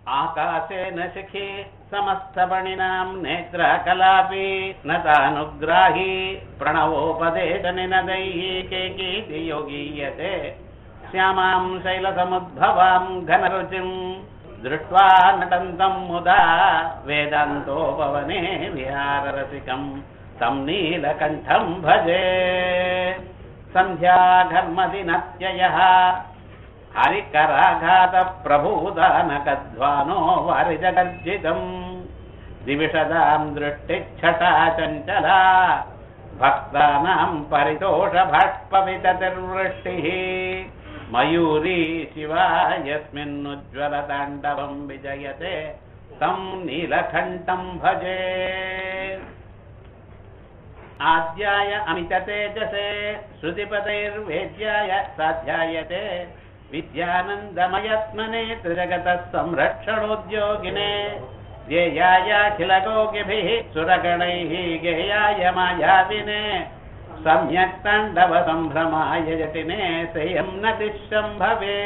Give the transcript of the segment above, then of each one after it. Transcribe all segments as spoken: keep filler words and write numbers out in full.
आकाशेन शिखी समस्तपणिनां नेत्रकलापी नतानुग्राही प्रणवोपदेशनिनदैः केकीति योगीयते श्यामां शैलसमुद्भवां घनरुचिं दृष्ट्वा नटन्तं मुदा वेदान्तोपवने विहाररसिकं तं नीलकण्ठं भजे सन्ध्याघर्मदिनत्ययः हरिकराघात प्रभूदानकध्वानो वारिजगर्जितम् दिविषदां दृष्टिच्छटा चञ्चला भक्तानां परितोषभाष्पविततिर्वृष्टिः मयूरी शिवा यस्मिन्नुज्ज्वलताण्डवं विजयते तं नीलकण्ठं भजे आद्याय अमिततेजसे श्रुतिपदैर्वेद्याय साध्यायते विद्यानन्दमयत्मने त्रिजगतः संरक्षणोद्योगिने ध्येयायाखिलगोगिभिः सुरगणैः गेयाय मायाविने सम्यक् ताण्डव सम्भ्रमाय जटिने सेयं नतिशम्भवे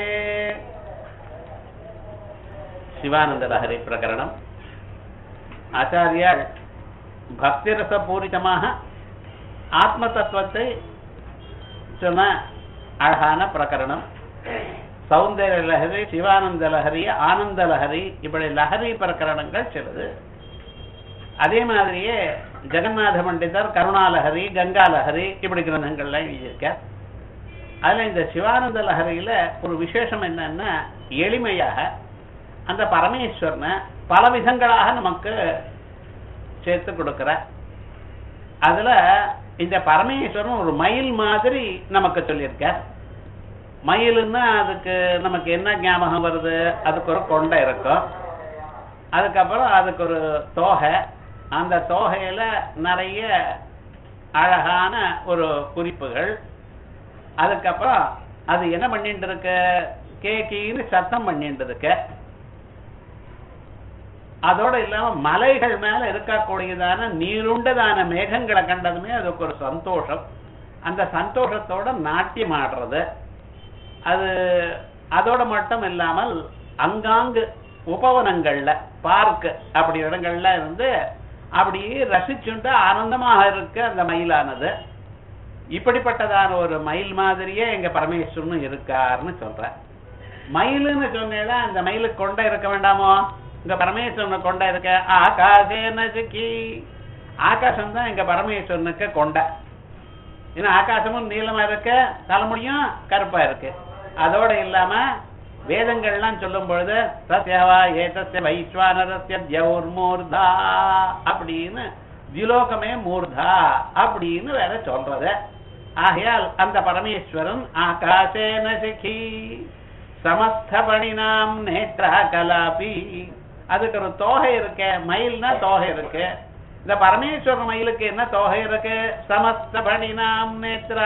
शिवानंद लहरी प्रकरणम् आचार्य भक्तिरसपूरितமாக ஆத்மதத்துவத்தை சொன்ன அழகான பிரகரணம். சௌந்தர்ய லஹரி, சிவானந்த லஹரி, ஆனந்த லஹரி, இப்படி லஹரி பிரகரணங்கள் சிலது. அதே மாதிரியே ஜெகநாத பண்டிதர் கருணாலஹரி, கங்கா லஹரி இப்படி கிரந்தங்கள்லாம் எழுதியிருக்கார். அதுல இந்த சிவானந்த லஹரியில ஒரு விசேஷம் என்னன்னா, எளிமையாக அந்த பரமேஸ்வரனை பல விதங்களாக நமக்கு சேர்த்து கொடுக்கிற. அதுல இந்த பரமேஸ்வரன் ஒரு மயில் மாதிரி நமக்கு சொல்லியிருக்க. மயிலுன்னா அதுக்கு நமக்கு என்ன ஞாபகம் வருது? அதுக்கு ஒரு கொண்டை இருக்கும், அதுக்கப்புறம் அதுக்கு ஒரு தோகை, அந்த தோகையில நிறைய அழகான ஒரு குறிப்புகள், அதுக்கப்புறம் அது என்ன பண்ணிட்டு இருக்க, கேக்கின்னு சத்தம் பண்ணிட்டு இருக்க. அதோட இல்லாம மலைகள் மேல இருக்கக்கூடியதான நீருண்டதான மேகங்களை கண்டதுமே அதுக்கு ஒரு சந்தோஷம். அந்த சந்தோஷத்தோட நாட்டியம் ஆடுறது. அது அதோட மட்டும் இல்லாமல் அங்காங்கு உபவனங்கள்ல, பார்க் அப்படி இடங்கள்ல இருந்து அப்படியே ரசிச்சுட்டு ஆனந்தமாக இருக்க அந்த மயிலானது. இப்படிப்பட்டதான ஒரு மயில் மாதிரியே எங்க பரமேஸ்வரனும் இருக்காருன்னு சொல்ற. மயிலுன்னு சொன்னேன்னா அந்த மயிலுக்கு கொண்டை இருக்க வேண்டாமோ? இங்க பரமேஸ்வரனை கொண்டை இருக்க. ஆகாசேன சிக்கி, ஆகாசம் தான் எங்க பரமேஸ்வரனுக்கு கொண்டை. ஏன்னா ஆகாசமும் நீளமா இருக்க, தலைமுடியும் கருப்பா இருக்கு. அதோட இல்லாம வேதங்கள்லாம் சொல்லும் பொழுது சத்யவா ஏதஸ்ய வைஸ்வானரஸ்ய தியௌர்மூர்தா அப்படின்னு திலோகமே மூர்தா அப்படின்னு வேற சொல்றது. ஆகையால் அந்த பரமேஸ்வரன் ஆகாசேன சிக்கி சமஸ்தபணினாம் நேத்ரா கலாபி, அதுக்கு ஒரு தோகை இருக்கு. மயில்னா தோகை இருக்கு. இந்த பரமேஸ்வரன் மயிலுக்கு என்ன தோகை இருக்கு? சமஸ்தபணினாம் நேத்ரா,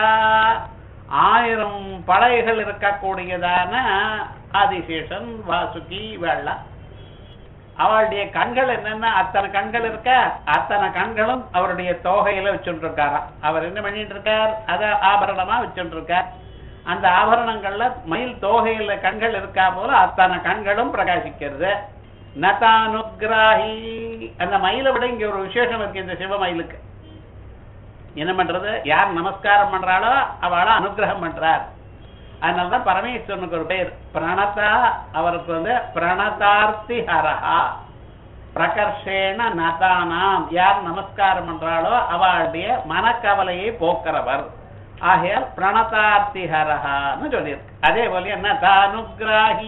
ஆயிரம் படைகள் இருக்கக்கூடியதான ஆதிசேஷன், வாசுகி, வெள்ளா, அவளுடைய கண்கள் என்னன்னா அத்தனை கண்கள் இருக்க. அத்தனை கண்களும் அவருடைய தோகையில வச்சுட்டு இருக்காராம். அவர் என்ன பண்ணிட்டு இருக்கார்? அத ஆபரணமா வச்சுட்டு இருக்கார். அந்த ஆபரணங்கள்ல மயில் தோகையில கண்கள் இருக்கா போல அத்தனை கண்களும் பிரகாசிக்கிறது. நதானுகிராஹி, அந்த மயிலை விட இங்க ஒரு விசேஷம் இருக்கு. இந்த சிவ மயிலுக்கு என்ன பண்றது? யார் நமஸ்காரம் பண்றாளோ அவளை அனுகிரகம் பண்றார். அதனாலதான் பரமேஸ்வரனுக்கு ஒரு பேர் பிரணதா. அவருக்கு வந்து பிரணதார்த்தி ஹரஹா, பிரகர்ஷேண நதானாம், யார் நமஸ்காரம் பண்றாளோ அவளுடைய மனக்கவலையை போக்குறவர். ஆகையால் பிரணதார்த்தி ஹரஹான்னு சொல்லியிருக்கு. அதே போல என்ன தானுகிராஹி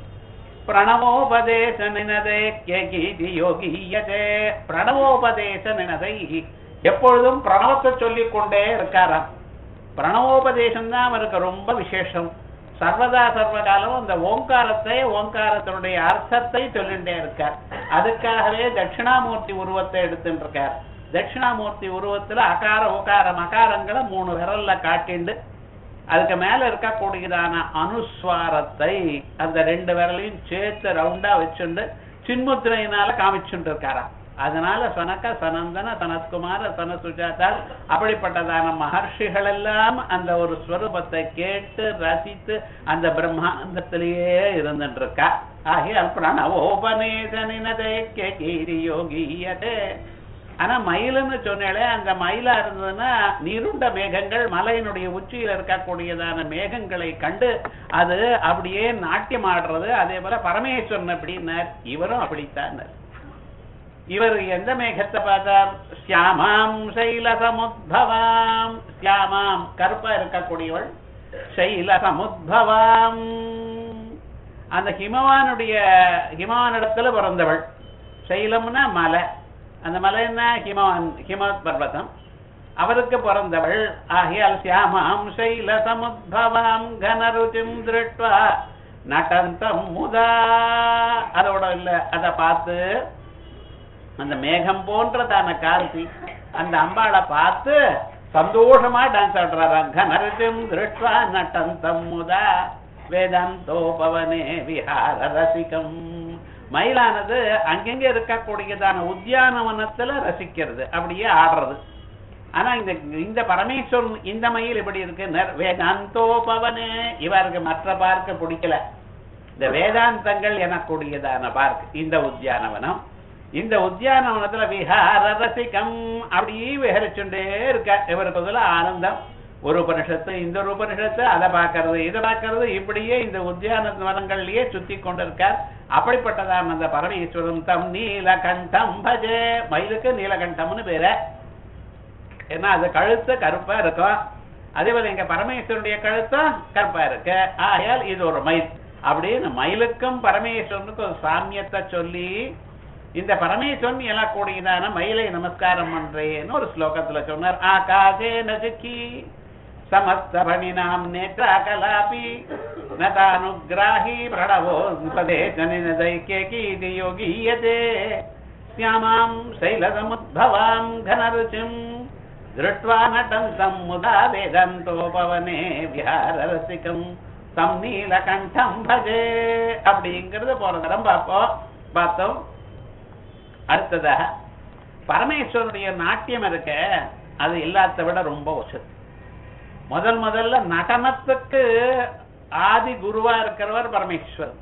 பிரணவோபதேச நினதை கேகீதி யோகியதே. பிரணவோபதேச நினதை, எப்பொழுதும் பிரணவத்தை சொல்லிக் கொண்டே இருக்காராம். பிரணவோபதேசம் தான் அவருக்கு ரொம்ப விசேஷம். சர்வதா சர்வகாலம் அந்த ஓங்காரத்தை, ஓங்காரத்தினுடைய அர்த்தத்தை சொல்லிட்டே இருக்கார். அதுக்காகவே தட்சிணாமூர்த்தி உருவத்தை எடுத்துட்டு இருக்கார். தட்சிணாமூர்த்தி உருவத்துல அகார உகார மகாரங்களை மூணு விரல்ல காட்டிண்டு அதுக்கு மேல இருக்கக்கூடியதான அனுஸ்வாரத்தை அந்த ரெண்டு விரலையும் சேர்த்து ரவுண்டா வச்சுண்டு சின்முத்திரையினால காமிச்சுட்டு இருக்காரா. அதனால சனக, சனந்தன, சனத்குமார, சன சுஜாதா அப்படிப்பட்டதான மகர்ஷிகள் எல்லாம் அந்த ஒரு ஸ்வரூபத்தை கேட்டு ரசித்து அந்த பிரம்மாண்டத்திலேயே இருந்துட்டு இருக்கா. ஆகியால் பிரணவோபநேதனினதைக்கிய கீரியோகீயதே. ஆனா மயிலுன்னு சொன்னாலே அந்த மயிலா இருந்ததுன்னா நீருண்ட மேகங்கள் மலையினுடைய உச்சியில் இருக்கக்கூடியதான மேகங்களை கண்டு அது அப்படியே நாட்டியம் ஆடுறது. அதே போல பரமேஸ்வரன் அப்படின்னார், இவரும் அப்படித்தான். இவர் எந்த மேகத்தை பார்த்தார்? சியாமாம் சைலசமுத்பவாம், சியாமாம் கருப்பா இருக்கக்கூடியவள், சைலசமுத்பவாம் அந்த ஹிமவானுடைய ஹிமவானிடத்துல பிறந்தவள். சைலம்னா மலை, அந்த மலை என்ன? ஹிமவான், ஹிமவத் பர்வதம், அவருக்கு பிறந்தவள். ஆகியால் சியாமாம் சைலசமுத்பவாம் கனருச்சிம் திருட்வா நடந்தம் முதா. அதோட இல்ல, அதை பார்த்து அந்த மேகம் போன்றதான கார்த்தி அந்த அம்பாளை பார்த்து சந்தோஷமா டான்ஸ் ஆடுறாரா. கனருச்சிம் திருட்வா நடந்தம் முதா வேதாந்தோபவனே விஹார ரசிகம். மயிலானது அங்கெங்க இருக்கக்கூடியதான உத்தியானவனத்துல ரசிக்கிறது, அப்படியே ஆடுறது. ஆனா இந்த இந்த பரமேஸ்வரன் இந்த மயில் எப்படி இருக்கு? வேதாந்தோபவனே, இவருக்கு மற்ற பார்க்க பிடிக்கல. இந்த வேதாந்தங்கள் எனக்கூடியதான பார்க் இந்த உத்தியானவனம். இந்த உத்தியானவனத்துல விஹார ரசிகம் அப்படியே விஹரிச்சுட்டே இருக்க. இவருக்கு அதுல ஆனந்தம். ஒரு உபனிஷத்து, இந்த ஒரு உபனிஷத்து, அதை பார்க்கறது, இதை பார்க்கறது, இப்படியே இந்த உத்தியான வனங்கள்லயே சுத்தி கொண்டிருக்கார். அப்படிப்பட்டதான் அந்த பரமேஸ்வரன். தம் நீலகண்டம் பஜே. மயிலுக்கு நீலகண்டம்னு பேரு. ஏன்னா அது கழுத்து கருப்பா இருக்கும். அதே போல எங்க பரமேஸ்வரனுடைய கழுத்தும் கருப்பா இருக்கு. ஆகையால் இது ஒரு மயில். அப்படின்னு மயிலுக்கும் பரமேஸ்வரனுக்கும் ஒரு சாமியத்தை சொல்லி இந்த பரமேஸ்வரன் எழக்கூடியதான மயிலை நமஸ்காரம் பண்றேன்னு ஒரு ஸ்லோகத்துல சொன்னார். ஆகாசே நசுக்கி சமஸ்தபணினாம் நேத்ரா கலாபி நதானுகிராஹி பிரணவோ பதேசனிதைக்கீதி யோகீயதே ஸ்யாமாம் சைலசமுத்பவாம் கனருச்சிம் திருட்வா நடந்தம் முதா வேதாந்தோபவனே விஹாரரசிகம் தம் நீலகண்டம் பஜே. அப்படிங்கிறது போற தரம் பார்ப்போம் பார்த்தோம். அடுத்ததாக பரமேஸ்வரனுடைய நாட்டியம் இருக்க, அது எல்லாத்த விட ரொம்ப வசதி. முதல் முதல்ல நடனத்துக்கு ஆதி குருவா இருக்கிறவர் பரமேஸ்வரன்.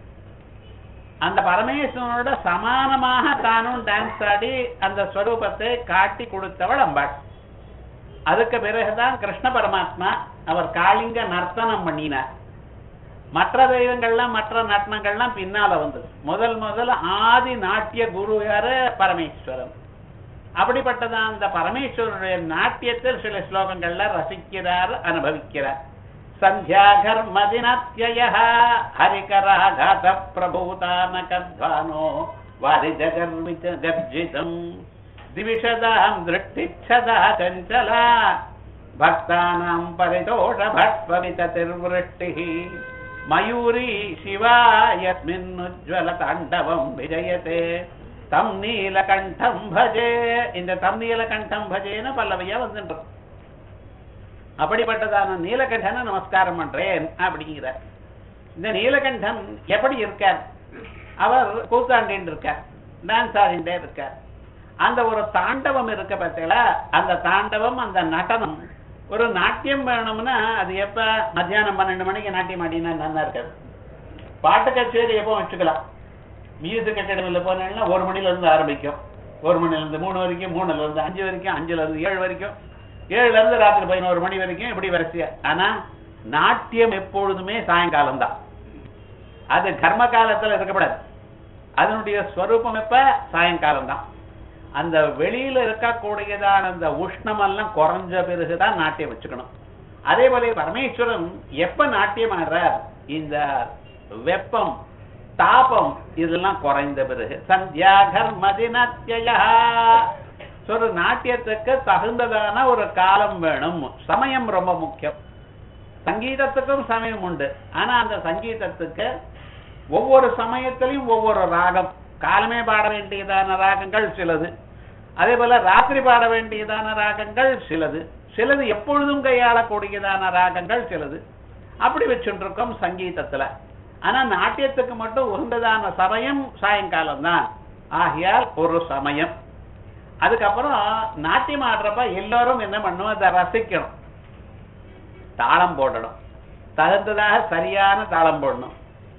அந்த பரமேஸ்வரனோட சமானமாக தானும் டான்ஸ் ஆடி அந்த ஸ்வரூபத்தை காட்டி கொடுத்தவள் அம்பாள். அதுக்கு பிறகுதான் கிருஷ்ண பரமாத்மா அவர் காளிங்க நர்த்தனம் பண்ணினார். மற்ற தெய்வங்கள்லாம் மற்ற நட்டனங்கள்லாம் பின்னால வந்தது. முதல் முதல்ல ஆதி நாட்டிய குரு யாரு? பரமேஸ்வரன். அப்படிப்பட்டதான் அந்த பரமேஸ்வரனுடைய நாட்டியத்தில் சில ஸ்லோகங்கள்ல ரசிக்கிறார், அனுபவிக்கிறார். சந்தியாகர்மதினத்யய ஹரிகராகாத பிரபூதானகத்வானோ வாரிஜகர்விஜ கர்ஜிதம் திவிஷதாம் திருஷ்டிச்சதா சஞ்சலா பக்தானாம் பரிதோஷ பட்பவிததிர்விருஷ்டிஹி மயூரி சிவா யஸ்மின் உஜ்வல தாண்டவம் விஜயதே தம் நீலகண்டம் பஜே. இந்த தம் நீலகண்டம் பஜேன்னு பல்லவையா வந்துட்டு அப்படிப்பட்டதான நீலகண்டனை நமஸ்காரம் பண்றேன் அப்படிங்கிற. இந்த நீலகண்டன் எப்படி இருக்கார்? அவர் கூத்தாண்டின் இருக்கார், டான்ஸ் ஆடிண்டே இருக்கார். அந்த ஒரு தாண்டவம் இருக்க பார்த்தீங்களா, அந்த தாண்டவம், அந்த நடனம். ஒரு நாட்டியம் வேணும்னா அது எப்ப? மத்தியானம் பன்னெண்டு மணிக்கு நாட்டியம் ஆடினா நல்லா இருக்காது. பாட்டு கச்சேரி எப்போ வச்சுக்கலாம். மியூசிக் அகாடமியில போனீங்கன்னா ஒரு மணில இருந்து ஆரம்பிக்கும், ஒரு மணில இருந்து மூணு வரைக்கும், மூணுல இருந்து அஞ்சு வரைக்கும், அஞ்சுல இருந்து ஏழு வரைக்கும், ஏழுல இருந்து ராத்திரி பதினோரு மணி வரைக்கும், இப்படி வரிசையா. ஆனா நாட்டியம் எப்பொழுதுமே சாயங்காலம் தான். அது கர்ம காலத்துல இருக்கப்படாது. அதனுடைய ஸ்வரூபம் எப்ப? சாயங்காலம் தான். அந்த வெளியில இருக்கக்கூடியதான அந்த உஷ்ணம் எல்லாம் குறைஞ்ச பிறகுதான் நாட்டியம் வச்சுக்கணும். அதே போல பரமேஸ்வரன் எப்ப நாட்டியம் ஆடுறார்? இந்த வெப்பம், தாபம் இதெல்லாம் குறைந்த பிறகு. சந்தியாகர்மதினத்யயா. ஒரு நாட்டியத்துக்கு தகுந்ததான ஒரு காலம் வேணும், சமயம் ரொம்ப முக்கியம். சங்கீதத்துக்கும் சமயம் உண்டு. ஆனா அந்த சங்கீதத்துக்கு ஒவ்வொரு சமயத்திலையும் ஒவ்வொரு ராகம். காலமே பாட வேண்டியதான ராகங்கள் சிலது, அதே போல ராத்திரி பாட வேண்டியதான ராகங்கள் சிலது, சிலது எப்பொழுதும் கையாளக்கூடியதான ராகங்கள் சிலது. அப்படி வச்சுருக்கோம் சங்கீதத்துல. ஆனா நாட்டியத்துக்கு மட்டும் உகந்ததான சமயம் சாயங்காலம் தான். ஆகையால் ஒரு சமயம். அதுக்கப்புறம் நாட்டியம் ஆடுறப்ப எல்லாரும் என்ன பண்ணுவோம்? அதை ரசிக்கணும், தாளம் போடணும், தகுந்ததாக சரியான தாளம் போடணும்.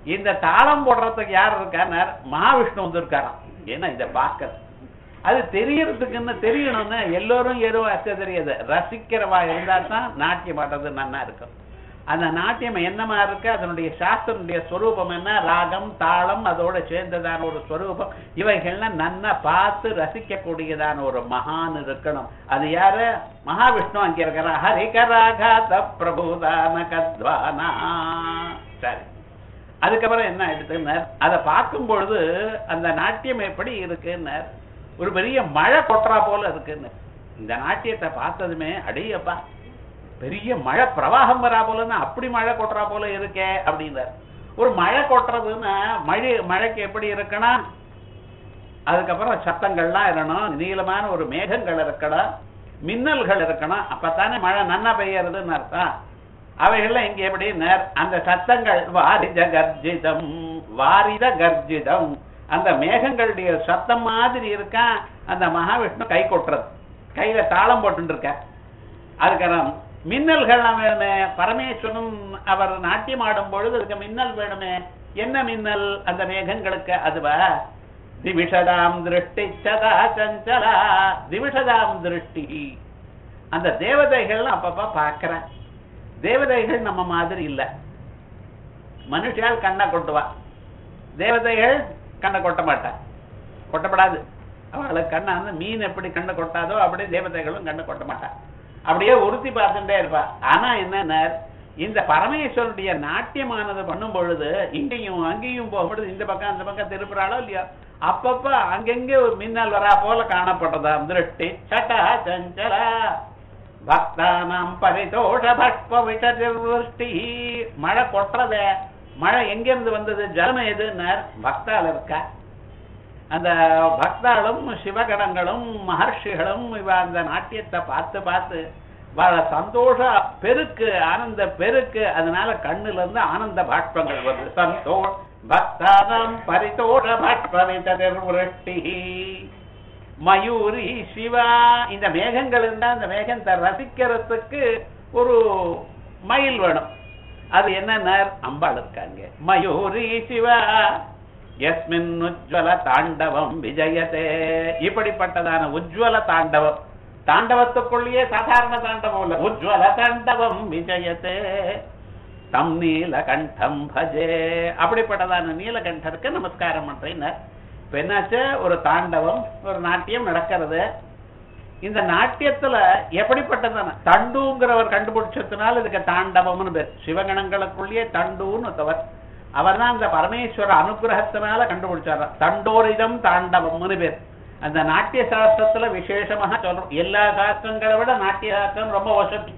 இந்த தாளம் போடுறதுக்கு யார் இருக்காரு? மகாவிஷ்ணு வந்து இருக்காராம். ஏன்னா இதை பார்க்க அது தெரியறதுக்குன்னு தெரியணும்னு எல்லோரும் எதுவும் அச்ச தெரியாது. ரசிக்கிறவா இருந்தா தான் நாட்டியம் ஆடுறது நன்னா இருக்கும். அந்த நாட்டியம் என்னமா இருக்கு, அதனுடைய சாஸ்திரனுடைய ஸ்வரூபம் என்ன, ராகம் தாளம் அதோட சேர்ந்ததான ஒரு ஸ்வரூபம், இவைகள்லாம் நன்னா பார்த்து ரசிக்க கூடியதான ஒரு மகான் இருக்கணும். அது யாரு? மகாவிஷ்ணு அங்க இருக்கிற ஹரிகராகாத பிரபுதான கத்வானா. சரி, அதுக்கப்புறம் என்ன எடுத்துன்னார், அதை பார்க்கும் பொழுது அந்த நாட்டியம் எப்படி இருக்குன்னு ஒரு பெரிய மழை கொட்டுறா போல இருக்குன்னு. இந்த நாட்டியத்தை பார்த்ததுமே அடையப்பா பெரிய மழை பிரவாகம் வரா போலன்னா அப்படி மழை கொட்டுறா போல இருக்கே அப்படின்னார். ஒரு மழை கொட்டுறதுன்னா மழை மழைக்கு எப்படி இருக்குன்னா அதுக்கப்புறம் சத்தங்கள்லாம் இருக்கணும், நீளமான ஒரு மேகங்கள் இருக்கணும், மின்னல்கள் இருக்கணும், அப்பத்தானே மழை நன்னா பெய்யறதுன்னு அர்த்தம். அவைகள்லாம் இங்க எப்படி அந்த சத்தங்கள் வாரித கர்ஜிதம் வாரித கர்ஜிதம் அந்த மேகங்களுடைய சத்தம் மாதிரி இருக்கா. அந்த மகாவிஷ்ணு கை கொட்டுறது, கையில தாளம் போட்டு இருக்க. அதுக்கப்புறம் மின்னல்கள் வேணுமே, பரமேஸ்வரன் அவர் நாட்டியம் ஆடும் பொழுது அதுக்கு மின்னல் வேணுமே. என்ன மின்னல் அந்த மேகங்களுக்கு? அதுவா திவிஷதாம் திருஷ்டி சதா சஞ்சலா திவிஷதாம் திருஷ்டி. அந்த தேவதைகள் அப்பப்ப பாக்குற தேவதைகள் நம்ம மாதிரி இல்ல. மனுஷால் கண்ணை கொட்டுவா, தேவதைகள் கண்ணை கொட்ட மாட்டா, கொட்டப்படாது. அவளுக்கு கண்ணை வந்து மீன் எப்படி கண்ணை கொட்டாதோ அப்படியே தேவதைகளும் கண்ணை கொட்ட மாட்டா, அப்படியே உறுத்தி பார்த்துட்டே இருப்பா. ஆனா என்ன, இந்த பரமேஸ்வருடைய நாட்டியமானது பண்ணும் பொழுது இங்கேயும் அங்கேயும் போகும்பொழுது இந்த பக்கம் அந்த பக்கம் திருப்புறாளோ இல்லையா, அப்பப்ப அங்கெங்கே ஒரு மின்னல் வரா போல காணப்பட்டதா திருஷ்டி சட்டா சஞ்சலா பக்தானாம் பரிதோஷ பட்ப விஷ்டி. மழை கொட்டுறத மழை எங்கிருந்து வந்தது, ஜலம் எதுன்னு பக்தால் இருக்கா. அந்த பக்தாளும் சிவகணங்களும் மகர்ஷிகளும் இவ அந்த நாட்டியத்தை பார்த்து பார்த்து வர சந்தோஷ பெருக்கு, ஆனந்த பெருக்கு. அதனால கண்ணுல இருந்து ஆனந்த பாஷ்பங்கள் வருது. சந்தோஷ பக்தானாம் பரிதோஷ பட்ப விஷ்டி. மயூரி சிவா. இந்த மேகங்கள் இருந்தா அந்த மேகத்தை ரசிக்கிறதுக்கு ஒரு மயில் வேணும். அது என்ன, அம்பாள் இருக்காங்க. மயூரி சிவா யஸ்மின் உஜ்வல தாண்டவம் விஜயதே. இப்படிப்பட்டதான உஜ்வல தாண்டவம், தாண்டவத்துக்குள்ளேயே சாதாரண தாண்டவம் இல்ல, உஜ்வல தாண்டவம் விஜயதே தம் நீலகண்டம் பஜே. அப்படிப்பட்டதான நீலகண்டருக்கு நமஸ்காரம் பண்றேன். இப்ப என்னாச்சு, ஒரு தாண்டவம் ஒரு நாட்டியம் நடக்கிறது. இந்த நாட்டியத்துல எப்படிப்பட்டதான தண்டுங்கிறவர் கண்டுபிடிச்சதுனால இதுக்கு தாண்டவம்னு பேர். சிவகணங்களுக்குள்ளேயே தண்டுன்னு தவர், அவர் தான் அந்த பரமேஸ்வர அனுகிரகத்தினால கண்டுபிடிச்சார். தண்டோரிதம் தாண்டவம்னு பேர். அந்த நாட்டிய சாஸ்திரத்துல விசேஷமாக சொல்றோம். எல்லா சாஸ்திரங்களை விட நாட்டிய சாஸ்திரம் ரொம்ப வசதி.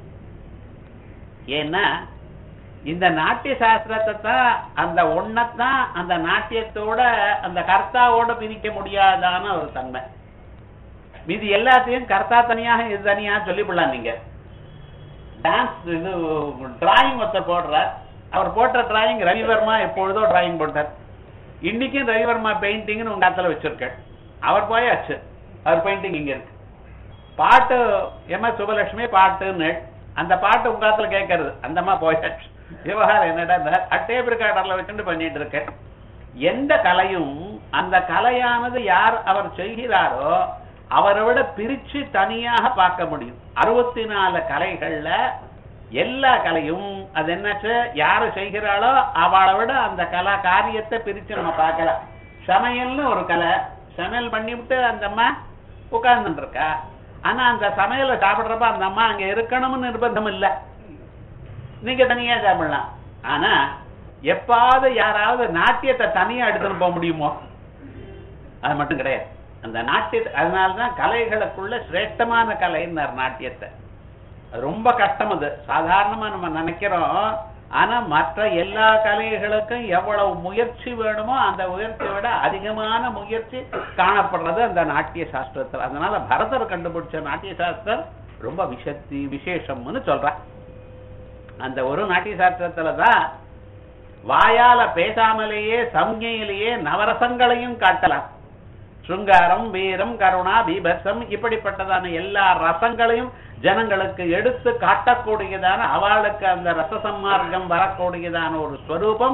ஏன்னா இந்த நாட்டிய சாஸ்திரத்தை தான், அந்த ஒன்னத்தான் அந்த நாட்டியத்தோட அந்த கர்த்தாவோட பிரிக்க முடியாதான ஒரு தன்மை. மீது எல்லாத்தையும் கர்த்தா தனியாக இது தனியாக சொல்லிவிடலாம். நீங்க டான்ஸ் இது டிராயிங் ஒருத்தர் போடுறார், அவர் போட்ட டிராயிங் ரவிவர்மா எப்பொழுதோ டிராயிங் போட்டார். இன்னைக்கும் ரவிவர்மா பெயிண்டிங்னு உங்க இடத்துல வச்சிருக்க. அவர் போயாச்சு, அவர் பெயிண்டிங் இங்க இருக்கு. பாட்டு எம் எஸ் சுபலட்சுமி பாட்டுன்னு அந்த பாட்டு உங்க இடத்துல கேட்கறது, அந்தமா போயாச்சு. விவகாரம் என்னடா, டேப் ரெக்கார்டர்ல வச்சுட்டு பண்ணிட்டு இருக்க. எந்த கலையும் அந்த கலையானது யார் அவர் செய்கிறாரோ அவரை விட பிரிச்சு தனியாக பார்க்க முடியும். அறுபத்தி நாலு கலைகள்ல எல்லா கலையும் அது என்னாச்சு, யாரு செய்கிறாளோ அவளை விட அந்த கலா காரியத்தை பிரிச்சு நம்ம பார்க்கலாம். சமையல்னு ஒரு கலை, சமையல் பண்ணிவிட்டு அந்த அம்மா உட்கார்ந்துட்டு இருக்கா. ஆனா அந்த சமையலை சாப்பிடுறப்ப அந்த அம்மா அங்க இருக்கணும்னு நிர்பந்தம் இல்லை, நீங்க தனியா சாப்பிடலாம். ஆனா எப்பாவது யாராவது நாட்டியத்தை தனியா எடுத்துன்னு போக முடியுமோ? அது மட்டும் கிடையாது. அந்த நாட்டியத்தை, அதனாலதான் கலைகளுக்குள்ள சிரேஷ்டமான கலைன்னார் நாட்டியத்தை. ரொம்ப கஷ்டம், அது சாதாரணமா நம்ம நினைக்கிறோம். ஆனா மற்ற எல்லா கலைகளுக்கும் எவ்வளவு முயற்சி வேணுமோ அந்த முயற்சியை விட அதிகமான முயற்சி காணப்படுறது அந்த நாட்டிய சாஸ்திரத்தில். அதனால பரதர் கண்டுபிடிச்ச நாட்டிய சாஸ்திரம் ரொம்ப விசக்தி விசேஷம்னு சொல்ற. அந்த ஒரு நாட்டிய சாஸ்திரத்துலதான் வாயால பேசாமலேயே சம்ஞையிலேயே நவரசங்களையும் காட்டலாம். சுங்காரம், வீரம், கருணா, பீபத்சம் இப்படிப்பட்டதான எல்லா ரசங்களையும் ஜனங்களுக்கு எடுத்து காட்டக்கூடியதான, அவளுக்கு அந்த ரசசம்மார்க்கம் வரக்கூடியதான ஒரு ஸ்வரூபம்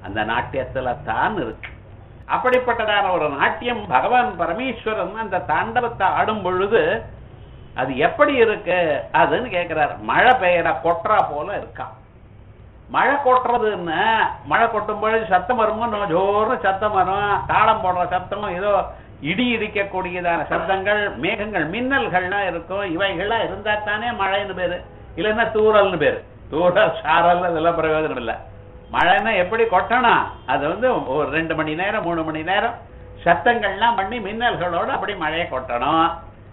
அந்த நாட்டியத்துல தான் இருக்கு. அப்படிப்பட்டதான ஒரு நாட்டியம் பகவான் பரமேஸ்வரன் அந்த தாண்டவத்தை ஆடும் பொழுது அது எப்படி இருக்கு அதுன்னு கேட்கிறார். மழை பெய்யற கொட்டுறா போல இருக்கா. மழை கொட்டுறதுன்னு மழை கொட்டும் பொழுது சத்தம் வருமோ, நம்ம ஜோர்னு சத்தம் வரும், தாளம் போடுற சத்தமும் ஏதோ இடி இடிக்கக்கூடியதான சப்தங்கள், மேகங்கள், மின்னல்கள்லாம் இருக்கும். இவைகள்லாம் இருந்தா தானே மழைன்னு பேரு, இல்லைன்னா தூரல்னு பேரு. தூரல் சாரல் அதெல்லாம் பிரயோஜனம் இல்லை. மழைன்னா எப்படி கொட்டணும், அது வந்து ஒரு ரெண்டு மணி நேரம் மூணு மணி நேரம் சத்தங்கள்லாம் பண்ணி மின்னல்களோட அப்படி மழையை கொட்டணும்.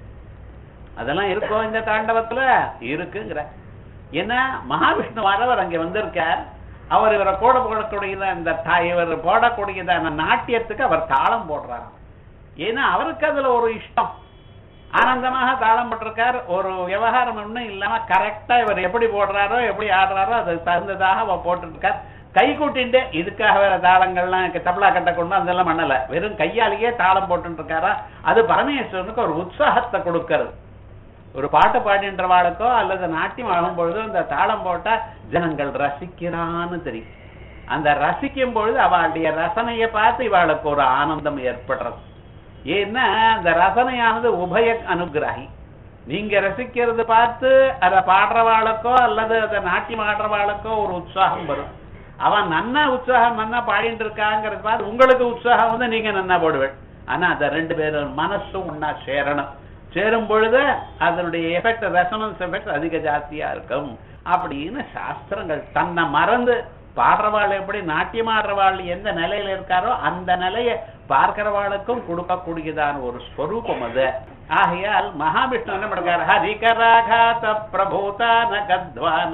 அதெல்லாம் இருக்கும் இந்த தாண்டவத்துல இருக்குங்கிற. ஏன்னா மகாவிஷ்ணு வரவர் அங்க வந்திருக்கார். அவர் இவரை கூட போடக்கூடியத அந்த இவர் போடக்கூடியதான நாட்டியத்துக்கு அவர் தாளம் போடுறார். ஏன்னா அவருக்கு அதுல ஒரு இஷ்டம், ஆனந்தமாக தாளம் போட்டிருக்கார். ஒரு விவகாரம் ஒண்ணும் இல்லாம கரெக்டா இவர் எப்படி போடுறாரோ எப்படி ஆடுறாரோ அதுக்கு தகுந்ததாக அவர் போட்டுருக்கார். கை கூட்டிட்டு இதுக்காக வேற தாளங்கள்லாம் தபலா கட்ட கொண்டு அதெல்லாம் பண்ணல, வெறும் கையாலேயே தாளம் போட்டு இருக்காரா. அது பரமேஸ்வரனுக்கு ஒரு உற்சாகத்தை கொடுக்கிறது. ஒரு பாட்டு பாடின்றவாளுக்கோ அல்லது நாட்டியம் ஆகும் பொழுது அந்த தாளம் போட்டா ஜனங்கள் ரசிக்கிறான்னு தெரியும். அந்த ரசிக்கும் பொழுது அவளுடைய ரசனையை பார்த்து இவாளுக்கு ஒரு ஆனந்தம் ஏற்படுறது. ஏன்னா அந்த ரசனையானது உபய அனுகிரகி. நீங்க ரசிக்கிறது பார்த்து அதை பாடுறவாளுக்கோ அல்லது அதை நாட்டியம் ஆடுறவாளுக்கோ ஒரு உற்சாகம் வரும். அவன் நன்னா உற்சாகம் நன்னா பாடிட்டு இருக்காங்கிறது பார்த்து உங்களுக்கு உற்சாகம் வந்து நீங்க நன்னா போடுவேன். ஆனா அந்த ரெண்டு பேரும் மனசும் ஒன்னா சேரணும். சேரும் பொழுது அதனுடைய எஃபெக்ட், ரெசனன்ஸ் எஃபெக்ட் அதிக ஜாஸ்தியா இருக்கும் அப்படின்னு சாஸ்திரங்கள். தன்னை மறந்து பாடுறவாள் எப்படி நாட்டியம் ஆடுறவாள் எந்த நிலையில இருக்காரோ அந்த நிலையை பார்க்கிறவாளுக்கும் கொடுக்கக்கூடியதான ஒரு ஸ்வரூபம் அது. ஆகையால் மகாவிஷ்ணு என்ன பண்றாரு, ஹரிகராகாத பிரபூதான கத்வான.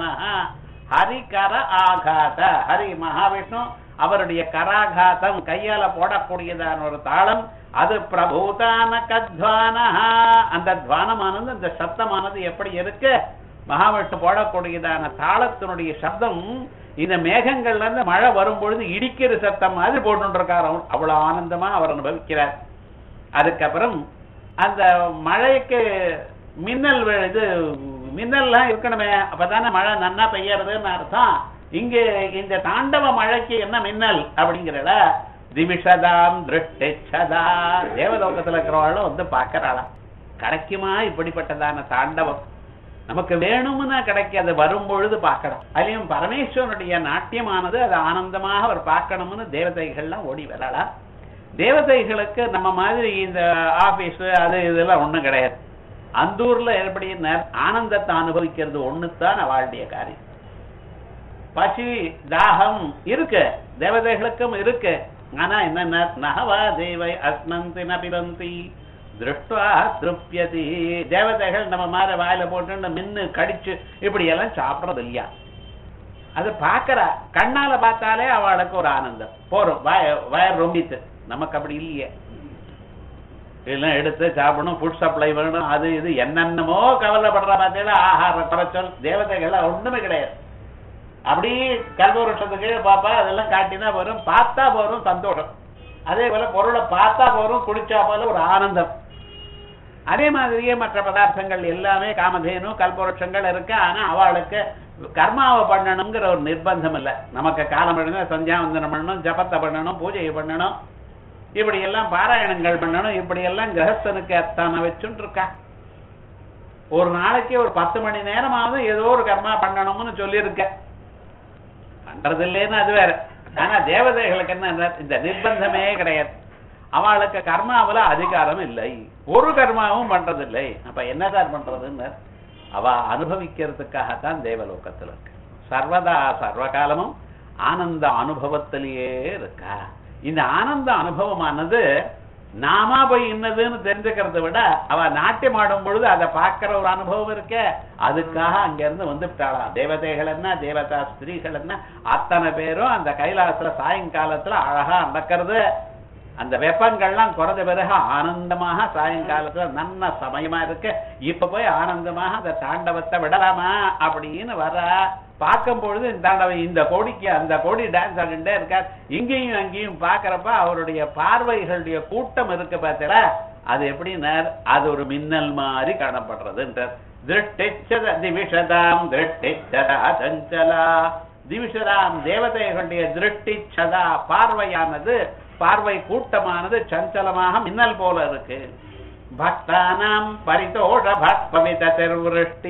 ஹரிகர ஆகாத, ஹரி மகாவிஷ்ணு அவருடைய கராகாதம் கையால போடக்கூடியதான ஒரு தாளம், அது பிரபூதான கத்வான. அந்த துவானமானது அந்த சப்தமானது எப்படி இருக்கு, மகாவிஷ்ணு போடக்கூடியதான தாளத்தினுடைய சப்தம் இந்த மேகங்கள்ல இருந்து மழை வரும் பொழுது இடிக்கிற சத்தம் மாதிரி போட்டு இருக்காரு. அவ்வளவு ஆனந்தமா அவர் அனுபவிக்கிறார். அதுக்கப்புறம் அந்த மழைக்கு மின்னல் இது மின்னல்லாம் இருக்கணுமே, அப்பதானே மழை நன்னா பெய்யறதுன்னு அர்த்தம். இங்க இந்த தாண்டவ மழைக்கு என்ன மின்னல் அப்படிங்கிறத திவிஷதாம் திருஷ்டிச்சதா, தேவலோகத்துல இருக்கிறவாளும் வந்து பாக்கிறாளாம். கிடைக்குமா இப்படிப்பட்டதான தாண்டவம்? நமக்கு வேணும்னா கிடைக்காது, வரும் பொழுது பார்க்கணும். அதுலயும் பரமேஸ்வரனுடைய நாட்டியமானது அது ஆனந்தமாக அவர் பார்க்கணும்னு தேவதைகள்லாம் ஓடி வரலாம். தேவதைகளுக்கு நம்ம மாதிரி இந்த ஆபீஸ் அது இதெல்லாம் ஒண்ணும் கிடையாது. அந்த ஊர்ல எப்படி ஆனந்தத்தை அனுபவிக்கிறது ஒண்ணுதான் அவளுடைய காரியம். பசி தாகம் இருக்கு, தேவதைகளுக்கும் இருக்கு. ஆனா என்ன, நகவா தேவை அஸ்னந்தி நபிரந்தி திருஷ்டுவா திருப்தியதி. தேவதைகள் நம்ம மாதிரி வாயில போட்டு மின்னு கடிச்சு இப்படி எல்லாம் சாப்பிடறது இல்லையா, அது பாக்குற கண்ணால பார்த்தாலே அவளுக்கு ஒரு ஆனந்தம் போறோம். வய வயர் ரொம்பித்து. நமக்கு அப்படி இல்லையே, இதெல்லாம் எடுத்து சாப்பிடணும், ஃபுட் சப்ளை வேணும், அது இது என்னென்னமோ கவலைப்படுற பார்த்தீங்களா. ஆகார குறைச்சல் தேவதைகள் ஒண்ணுமே கிடையாது. அப்படி கல்வருஷத்துக்கு பாப்பா அதெல்லாம் காட்டினா வரும், பார்த்தா போறோம் சந்தோஷம். அதே போல பொருளை பார்த்தா போறோம், குடிச்சா போல ஒரு ஆனந்தம். அதே மாதிரியே மற்ற பதார்த்தங்கள் எல்லாமே காமதேனு கல்பவருஷங்கள் இருக்கு. ஆனா அவளுக்கு கர்மாவை பண்ணணுங்கிற ஒரு நிர்பந்தம் இல்லை. நமக்கு காலம் பண்ணணும், சந்தியாவந்தனம் பண்ணணும், ஜபத்தை பண்ணணும், பூஜையை பண்ணணும், இப்படி எல்லாம் பாராயணங்கள் பண்ணணும், இப்படி எல்லாம் கிரகஸ்தனுக்கு அத்தான வச்சுட்டு இருக்கா. ஒரு நாளைக்கு ஒரு பத்து மணி நேரமாவது ஏதோ ஒரு கர்மா பண்ணணும்னு சொல்லியிருக்க. பண்றது இல்லைன்னு அது வேற. ஆனா தேவதைகளுக்கு என்ன, இந்த நிர்பந்தமே கிடையாது. அவளுக்கு கர்மாவில அதிகாரம் இல்லை, ஒரு கர்மாவும் பண்றதில்லை. அப்ப என்னதான் பண்றதுன்னு அவ அனுபவிக்கிறதுக்காகத்தான் தேவலோகத்துல இருக்கு. சர்வதா சர்வகாலமும் ஆனந்த அனுபவத்திலேயே இருக்கா. இந்த ஆனந்த அனுபவமானது நாமா போய் இன்னதுன்னு தெரிஞ்சுக்கிறத விட அவ நாட்டியம் ஆடும் பொழுது அதை பார்க்கிற ஒரு அனுபவம் இருக்க, அதுக்காக அங்க இருந்து வந்துட்டாளா. தேவதைகள் என்ன, தேவதா ஸ்திரீகள் என்ன, அத்தனை பேரும் அந்த கைலாசத்துல சாயங்காலத்துல அழகா நடக்கிறது. அந்த வெப்பங்கள்லாம் குறைஞ்ச பிறகு ஆனந்தமாக சாயங்காலத்துல நல்ல சமயமா இருக்கு. இப்ப போய் ஆனந்தமாக அந்த தாண்டவத்தை விடலாமா அப்படின்னு வர பார்க்கும் பொழுது இந்த தாண்டவம் இந்த கோடிக்கு அந்த கோடி டான்ஸ் ஆடிட்டே இருக்கார். இங்கேயும் அங்கேயும் பாக்குறப்ப அவருடைய பார்வைகளுடைய கூட்டம் இருக்கு பார்த்தா, அது எப்படின்னா அது ஒரு மின்னல் மாதிரி காணப்படுறதுன்றார். திருஷ்டிச்சத திவிஷதாம் திருஷ்டிச்சதா சஞ்சலா திவிஷதாம் தேவதைகளுடைய திருஷ்டி சதா பார்வையானது பார்வை கூட்டமானது சஞ்சலமாக மின்னல் போல இருக்கு. பக்தானாம் பரிதோஷ பாஷ்பவித திருவிருஷ்டி.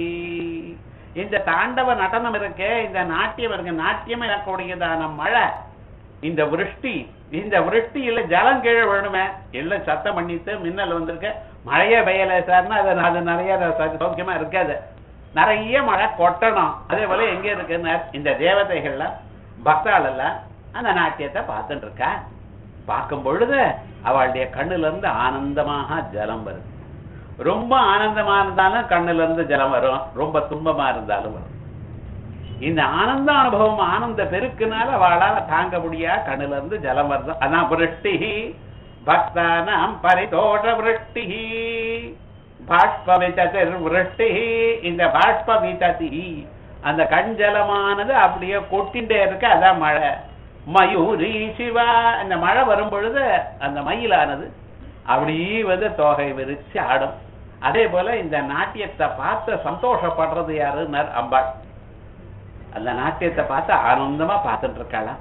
இந்த தாண்டவ நடனம் இருக்கே, இந்த நாட்டியம் இருக்கு, நாட்டியம் எனக்கூடியதான மழை, இந்த விருஷ்டி, இந்த விருஷ்டியில ஜலம் கீழே வேணுமே, எல்லாம் சத்தம் பண்ணிட்டு மின்னல் வந்திருக்கு, மழையே பெய்யல சார்னா அது அது நிறைய சௌக்கியமா இருக்காது, நிறைய மழை கொட்டணும். அதே போல எங்க இருக்குன்னு இந்த தேவதைகள்ல பக்தாள் எல்லாம் அந்த நாட்டியத்தை பார்த்துட்டு இருக்கா. பார்க்கும் பொழுது அவளுடைய கண்ணுல இருந்து ஆனந்தமாக ஜலம் வருது. ரொம்ப ஆனந்தமா இருந்தாலும் கண்ணுல இருந்து ஜலம் வரும், ரொம்ப துன்பமா இருந்தாலும் வரும். இந்த ஆனந்த அனுபவம் ஆனந்த பெருக்குனால அவளால தாங்க முடியா கண்ணுல இருந்து ஜலம் வருது. அதான் விருஷ்டி. பக்தானாம் பரிதோஷ விருஷ்டி பாஷ்பவிததி விருஷ்டி. இந்த பாஷ்பவிததி அந்த கண்ஜலமானது அப்படியே கொட்டிண்டே இருக்கு, அதான் மழை. மயூரி சிவா. இந்த மழை வரும் பொழுது அந்த மயிலானது அப்படியே வந்து தொகை விரிச்சு ஆடும். அதே போல இந்த நாட்டியத்தை பார்த்து சந்தோஷப்படுறது யாருன்னார் அம்பாள். அந்த நாட்டியத்தை பார்த்து ஆனந்தமா பார்த்துட்டு இருக்காளாம்.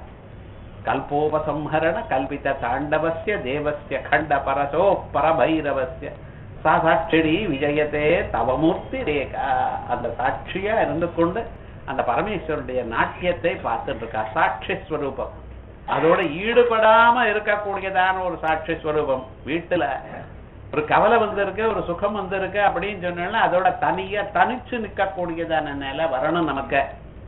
கல்போபசம்ஹரண கல்பித தாண்டவஸ்ய தேவஸ்ய கண்ட பரசோ பரபைரவஸ்ய சாட்சிடி விஜயத்தே தவமூர்த்தி ரேகா. அந்த சாட்சியா இருந்து கொண்டு அந்த பரமேஸ்வருடைய நாட்டியத்தை பார்த்துட்டு இருக்கா. சாட்சி ஸ்வரூபம், அதோட ஈடுபடாம இருக்கக்கூடியதான ஒரு சாட்சி ஸ்வரூபம். வீட்டுல ஒரு கவலை வந்திருக்கு, ஒரு சுகம் வந்திருக்கு அப்படின்னு சொன்னா அதோட தனியா தனிச்சு நிற்கக்கூடியதான நிலை வரணும் நமக்கு.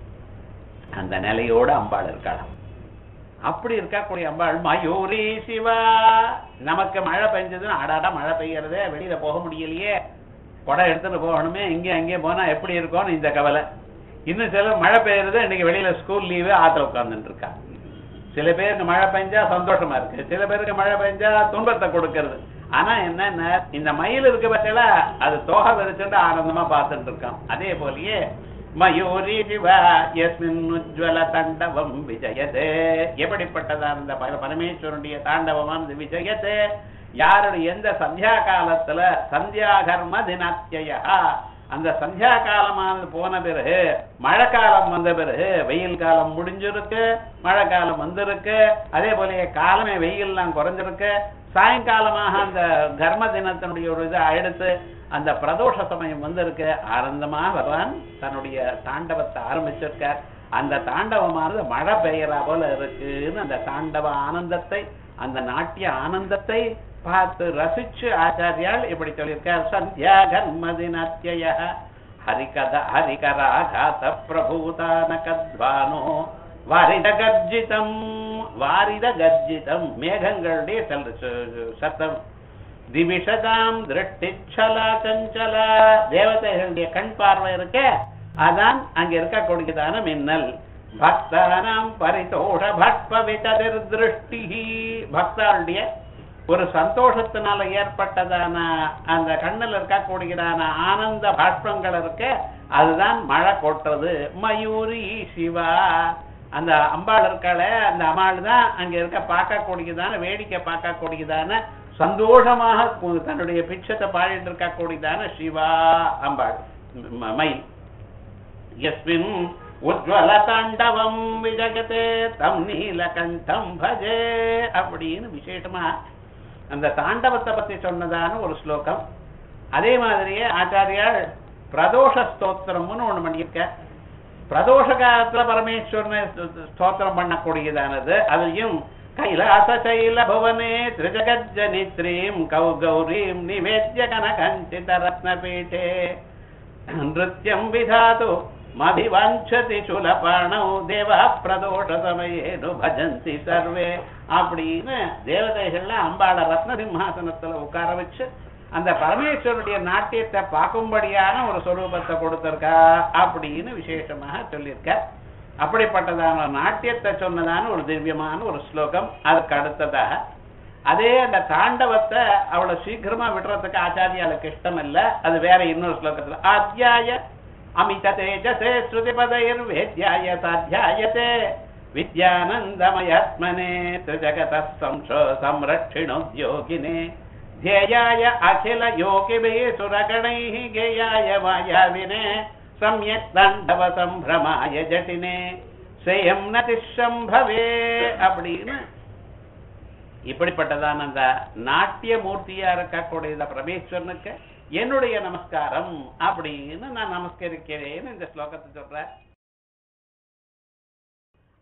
அந்த நிலையோட அம்பாள் இருக்கலாம். அப்படி இருக்கக்கூடிய அம்பாள் மயூரி சிவா. நமக்கு மழை பெஞ்சதுன்னா அடாடா மழை பெய்யறதே, வெளியில போக முடியலையே, குடம் எடுத்துட்டு போகணுமே, இங்கே அங்கே போனா எப்படி இருக்கும்னு இந்த கவலை. இன்னும் சில மழை பெய்யறது, இன்னைக்கு வெளியில ஸ்கூல் லீவு, ஆத்துல உட்கார்ந்துட்டு இருக்கா. சில பேருக்கு மழை பெஞ்சா சந்தோஷமா இருக்கு, சில பேருக்கு மழை பெஞ்சா துன்பத்தை கொடுக்கறது. ஆனா என்ன, இந்த மயில் இருக்கு பட்சல அது தோகை விரிச்சுட்டு ஆனந்தமா பார்த்துட்டு இருக்கான். அதே போலயே மயூரி சிவா யஸ்மின் உஜ்வல தாண்டவம் விஜயதே. எப்படிப்பட்டதான் இந்த பரமேஸ்வரனுடைய தாண்டவமானது விஜயதே, யாருடைய எந்த சந்தியா காலத்துல சந்தியா கர்ம தினாத்தியா, அந்த சந்தியா காலமானது போன பிறகு மழை காலம் வந்த பிறகு, வெயில் காலம் முடிஞ்சிருக்கு, மழை காலம் வந்திருக்கு, அதே போல காலமே வெயில்லாம் குறைஞ்சிருக்கு, சாயங்காலமாக அந்த கர்ம தினத்தினுடைய ஒரு இது அடுத்து அந்த பிரதோஷ சமயம் வந்திருக்கு. ஆனந்தமா பகவான் தன்னுடைய தாண்டவத்தை ஆரம்பிச்சிருக்கார். அந்த தாண்டவமானது மழை பெய்யறா போல இருக்குன்னு அந்த தாண்டவ ஆனந்தத்தை, அந்த நாட்டிய ஆனந்தத்தை பார்த்து ரசிச்சு ஆச்சாரியால் இப்படி சொல்லியிருக்கார். சந்தியா கர்மதினாத்யய ஹரிகத ஹரிகராகாத பிரபூதான கத்வானோ வாரித கர்ஜிதம். வாரித கர்ஜிதம் மேகங்களுடைய சத்தம். திவிஷதாம் திருஷ்டிச்சலா சஞ்சலா. தேவதைகளுடைய கண் பார்வை இருக்க, அதான் அங்க இருக்கக்கூடியதான மின்னல். பக்தானாம் பரிதோஷ பட்பவிததிர் திருஷ்டி. பக்தாளுடைய ஒரு சந்தோஷத்தினால ஏற்பட்டதான அந்த கண்ணில் இருக்கக்கூடியதான ஆனந்த பாஷ்பங்கள் இருக்க, அதுதான் மழை கொட்டுறது. மயூரி சிவா. அந்த அம்பாள் இருக்காள, அந்த அம்பாள் தான் அங்க இருக்க பார்க்கக்கூடியதான வேடிக்கை பார்க்கக்கூடியதான சந்தோஷமாக தன்னுடைய பிச்சத்தை பாடிட்டு இருக்கக்கூடியதான சிவா அம்பாள் மயில். யஸ்மின் உஜ்வல தாண்டவம் விஜகதே தம் நீலகண்டம் பஜே. அப்படின்னு விசேஷமா அந்த தாண்டவத்தை பத்தி சொன்னதான ஒரு ஸ்லோகம். அதே மாதிரியே ஆச்சாரியால் பிரதோஷ ஸ்தோத்திரம்னு ஒண்ணு பண்ணியிருக்க. பிரதோஷ காலத்துல பரமேஸ்வரனை ஸ்தோத்திரம் பண்ணக்கூடியதானது. அதையும் கைலாச சைல புவனே திரிஜகஜனித்ரீம் கௌகௌரீம் நிவேத்ய கனகஞ்சித ரத்னபீட்டே நிருத்யம் விதாது மபிவாஞ்சதி சுலபாணௌ தேவா பிரதோஷ சமயேனு பஜந்தி சர்வே. அப்படின்னு தேவதைகள்ல அம்பாள ரத்ன சிம்ஹாசனத்துல உட்கார வச்சு அந்த பரமேஸ்வருடைய நாட்டியத்தை பார்க்கும்படியான ஒரு சொரூபத்தை கொடுத்திருக்கா அப்படின்னு விசேஷமாக சொல்லியிருக்க. அப்படிப்பட்டதான நாட்டியத்தை சொன்னதான ஒரு திவ்யமான ஒரு ஸ்லோகம். அதுக்கு அடுத்ததாக அதே அந்த தாண்டவத்தை அவ்வளவு சீக்கிரமா விடுறதுக்கு ஆச்சாரியாளுக்கு இஷ்டம் இல்ல. அது வேற இன்னொரு ஸ்லோகத்துல ஆத்யாய அமித தேஜசே ஸ்ருதிபதைர் வேத்யாய சாத்யாயதே வித்யானந்தமயாத்மனே திரிஜகத சம்சோ சம்ரட்சிணோத்யோகினே ध्येयाय अखिल योगिभिः सुरगणैः गेयाय मायाविने सम्यक् ताण्डव सम्भ्रमाय जटिने ஸ்வயம் நதிஷம்பவே அப்படின்னு இப்படிப்பட்டதான அந்த நாட்டிய மூர்த்தியா இருக்கக்கூடிய பரமேஸ்வரனுக்கு என்னுடைய நமஸ்காரம் அப்படின்னு நான் நமஸ்கரிக்கிறேன்னு இந்த ஸ்லோகத்தை சொல்றேன்.